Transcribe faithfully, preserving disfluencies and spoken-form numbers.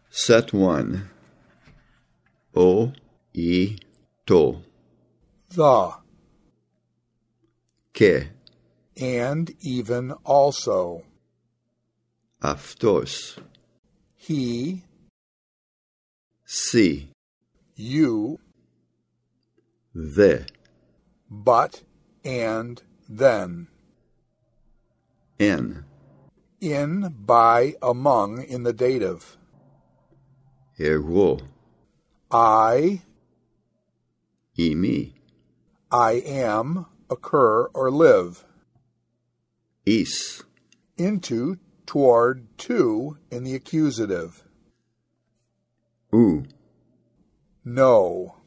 Set one. O, I, to. The. Και. And even also. Αυτός. He. Σι. You. Δε. But and then. Εν. In, by, among in the dative. Εγώ. I. Ημί. I am, occur or live. Εις. Into, toward, to in the accusative. Ου. No.